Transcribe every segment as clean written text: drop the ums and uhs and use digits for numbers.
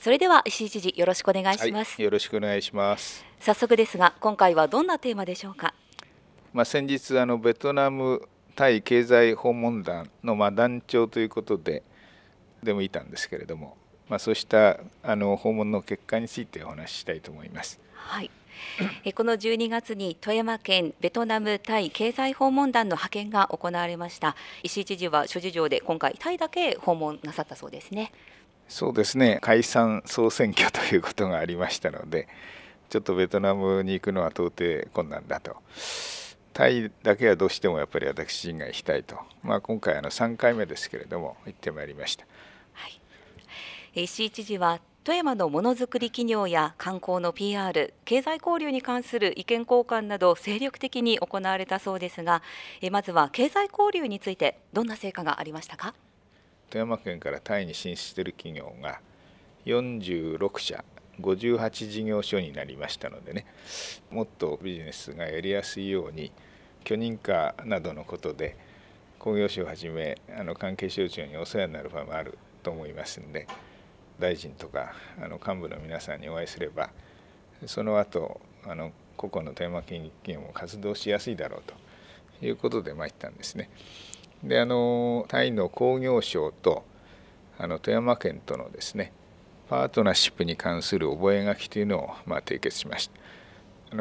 それでは石井知事、よろしくお願いします。 よろしくお願いします。 早速ですが、今回はどんなテーマでしょうか。 先日ベトナムタイ経済訪問団の団長ということでもいたんですけれども、そうした訪問の結果についてお話ししたいと思います。 はい。この12月に富山県ベトナムタイ経済訪問団の派遣が行われました。石井知事は諸事情で今回タイだけ訪問なさったそうですね。 そうですね、解散総選挙ということがありましたので、ちょっとベトナムに行くのは到底困難だと。タイだけはどうしてもやっぱり私自身が行きたいと、今回3回目ですけれども行ってまいりました。 はい、石井知事は富山のものづくり企業や観光の PR、経済交流に関する意見交換など精力的に行われたそうですが、まずは経済交流についてどんな成果がありましたか。 富山県からタイに進出している企業が46社58事業所になりましたのでね、もっとビジネスがやりやすいように許認可などのことで工業省をはじめ関係省庁にお世話になる場もあると思いますので、大臣とか幹部の皆さんにお会いすれば、その後個々の富山県企業も活動しやすいだろうということで参ったんですね。でタイの工業省と富山県とのですねパートナーシップに関する覚書というのを締結しました。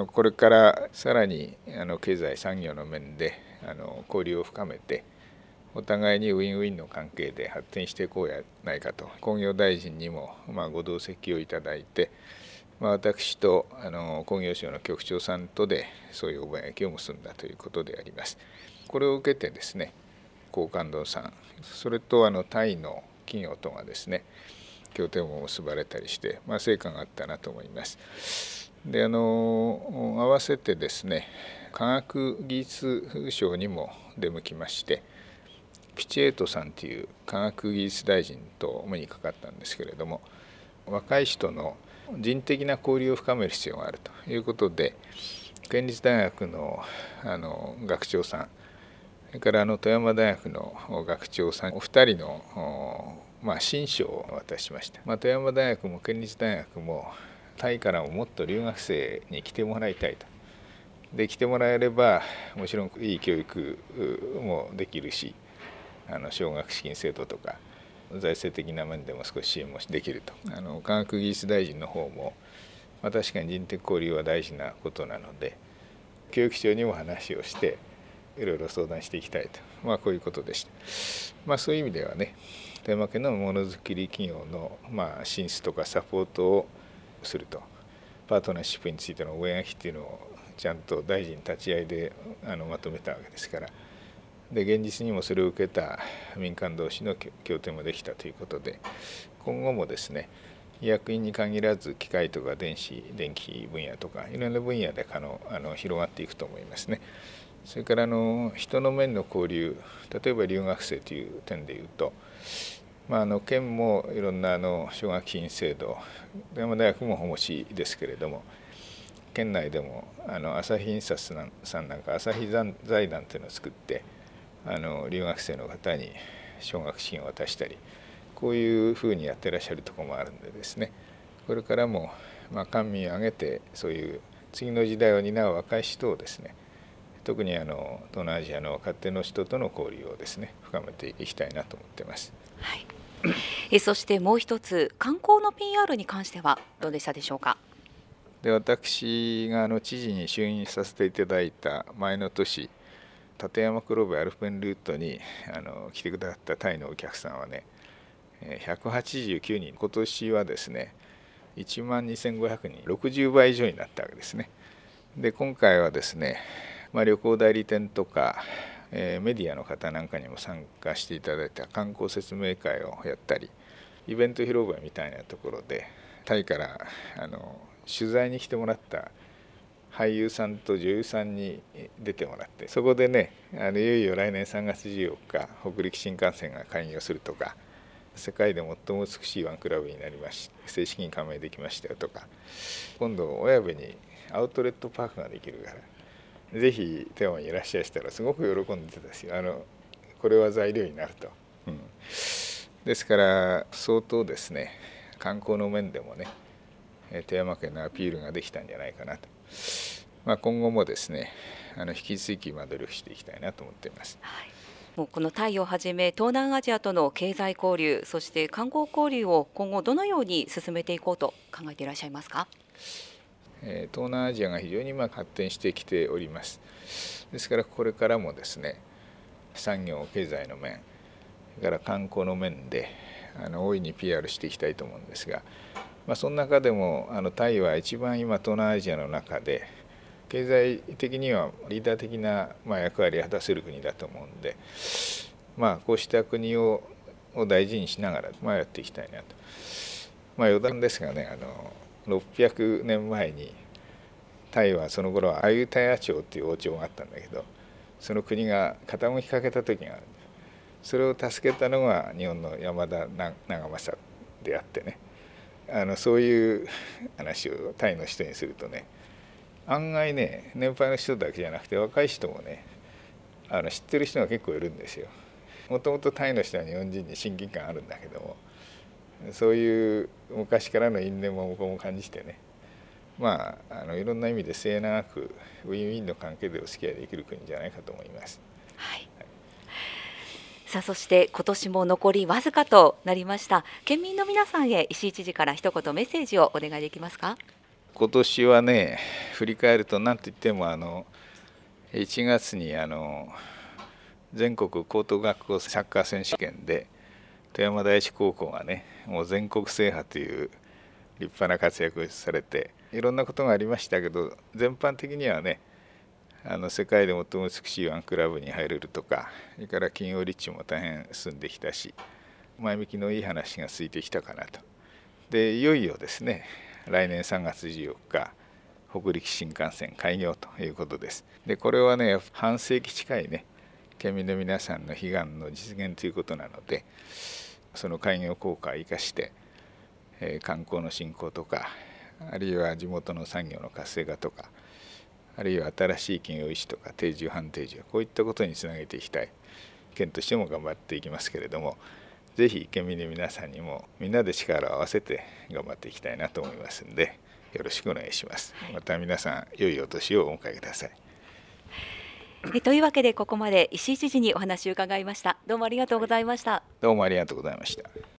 これからさらに経済産業の面で交流を深めて、お互いにウィンウィンの関係で発展していこうやないかと、工業大臣にもご同席をいただいて、私と工業省の局長さんとでそういう覚書を結んだということであります。これを受けてですね、高官堂さん、それとタイの企業とがですね協定も結ばれたりして、成果があったなと思います。で合わせてですね、科学技術省にも出向きまして、ピチェートさんという科学技術大臣とお目にかかったんですけれども、若い人の人的な交流を深める必要があるということで、県立大学の学長さん、それから富山大学の学長さんお二人の親書を渡しました。富山大学も県立大学もタイからももっと留学生に来てもらいたいと。で来てもらえればもちろんいい教育もできるし、奨学資金制度とか財政的な面でも少し支援もできると。科学技術大臣の方も、確かに人的交流は大事なことなので、教育省にも話をしていろいろ相談していきたいと、こういうことでした。そういう意味ではね、富山県のものづくり企業の進出とかサポートをすると、パートナーシップについての覚書っていうのをちゃんと大臣立ち会いでまとめたわけですから、で現実にもそれを受けた民間同士の協定もできたということで、今後もですね、医薬品に限らず機械とか電気分野とかいろんな分野で広がっていくと思いますね。それから人の面の交流、例えば留学生という点でいうと、県もいろんな奨学金制度、富山大学もお持ちですけれども、県内でも朝日印刷さんなんか朝日財団というのを作って留学生の方に奨学金を渡したり、こういうふうにやってらっしゃるところもあるんでですね、これからも官民を挙げてそういう次の時代を担う若い人をですね、特に東南アジアの若手の人との交流をですね深めていきたいなと思っています。 はい。そしてもう一つ、観光の PR に関してはどうでしたでしょうか。 で私が知事に就任させていただいた前の年、立山黒部アルペンルートに来てくださったタイのお客さんはね189人、今年はですね12,500人、60倍以上になったわけですね。で今回はですね、旅行代理店とか、メディアの方なんかにも参加していただいた観光説明会をやったり、イベント広場みたいなところでタイから取材に来てもらった俳優さんと女優さんに出てもらって、そこでねいよいよ来年3月14日北陸新幹線が開業するとか、世界で最も美しいワンクラブになりまして正式に加盟できましたよとか、今度小部にアウトレットパークができるからぜひ富山にいらっしゃいしたらすごく喜んでたし、これは材料になると、ですから相当ですね観光の面でもね富山県のアピールができたんじゃないかなと、今後もですね引き続き努力していきたいなと思っています。 はい、もうこのタイをはじめ東南アジアとの経済交流、そして観光交流を今後どのように進めていこうと考えていらっしゃいますか？ 東南アジアが非常に発展してきております。ですからこれからもですね産業経済の面、それから観光の面で大いに PR していきたいと思うんですが、その中でもタイは一番今東南アジアの中で経済的にはリーダー的な役割を果たせる国だと思うんで、こうした国を大事にしながらやっていきたいなと。余談ですがね、600年前にタイはその頃はアユタヤ朝っていう王朝があったんだけど、その国が傾きかけた時がある。それを助けたのが日本の山田長政であってね、そういう話をタイの人にするとね、案外ね年配の人だけじゃなくて若い人もね知ってる人が結構いるんですよ。もともとタイの人は日本人に親近感あるんだけども、そういう昔からの因縁も僕も感じてね、いろんな意味で末永くウィンウィンの関係でお付き合いできる国じゃないかと思います。 はい。さあ、そして今年も残りわずかとなりました。県民の皆さんへ石井知事から一言メッセージをお願いできますか？ 今年はね振り返ると何と言っても1月に全国高等学校サッカー選手権で富山第一高校がねもう全国制覇という立派な活躍をされて、いろんなことがありましたけど、全般的にはね世界で最も美しいワンクラブに入れるとか、それから企業立地も大変進んできたし、前向きのいい話がついてきたかなと。でいよいよですね来年3月14日北陸新幹線開業ということです。でこれはね半世紀近いね県民の皆さんの悲願の実現ということなので、その開業効果を生かして、観光の振興とか、あるいは地元の産業の活性化とか、あるいは新しい企業意思とか定住半定住、こういったことにつなげていきたい。県としても頑張っていきますけれども、ぜひ県民の皆さんにもみんなで力を合わせて頑張っていきたいなと思いますので、よろしくお願いします。また皆さん良いお年をお迎えください。 というわけでここまで石井知事にお話を伺いました。どうもありがとうございました。 どうもありがとうございました。